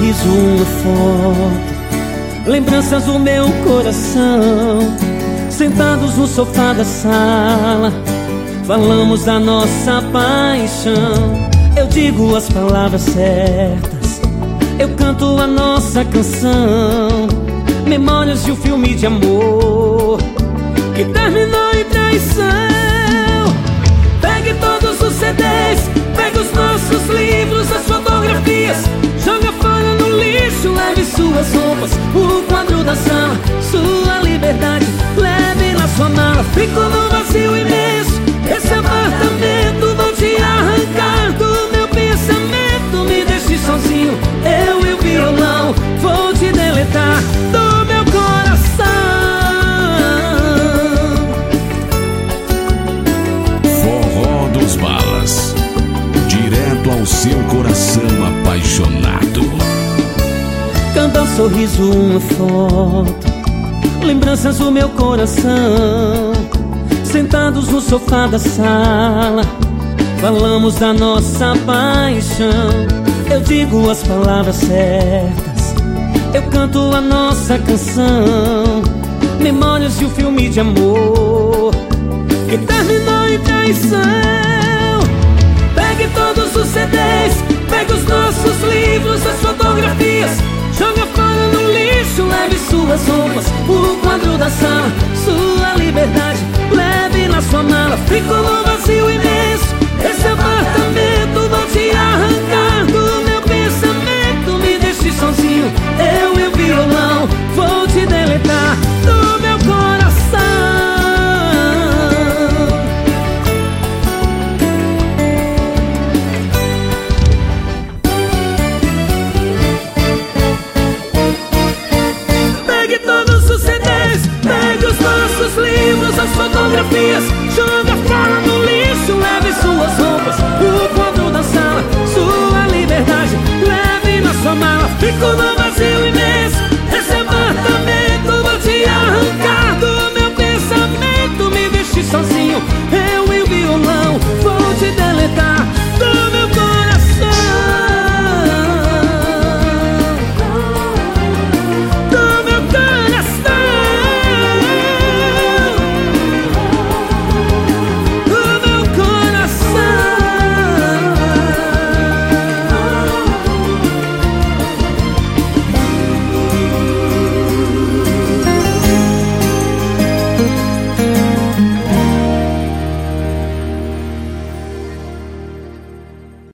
sorriso, uma foto, lembranças do meu coração. Sentados no sofá da sala, falamos da nossa paixão. Eu digo as palavras certas, eu canto a nossa canção. Memórias de um filme de amor que terminou em traição. Pegue todos os CDs, pegue os nossos livros, as fotografias, joga fora no lixo, leve suas roupas, o quadro da sala, sua liberdade, leve na sua mala. Fico no vazio imenso, esse apartamento, vou te arrancar do meu pensamento. Me deixe sozinho, eu e o violão, vou te deletar do meu coração. Forró dos Balas, direto ao seu coração apaixonado. Canta sorriso, uma foto, lembranças do meu coração. Sentados no sofá da sala, falamos da nossa paixão. Eu digo as palavras certas, eu canto a nossa canção. Memórias de um filme de amor que terminou em traição. Pegue todos os CDs, pegue os nossos livros, as fotografias, joga fora no lixo, leve suas roupas, o quadro da sala, sua liberdade, leve na sua mala. Fico no vazio imenso, esse apartamento, vou te arrancar do meu pensamento. Me deixe sozinho, eu e o violão, vou te deletar do meu coração. Pegue todos os CDs, pegue os nossos livros, as fotografias, joga fora no lixo, leve suas roupas, o quadro da sala, sua liberdade, leve na sua mala. Fico no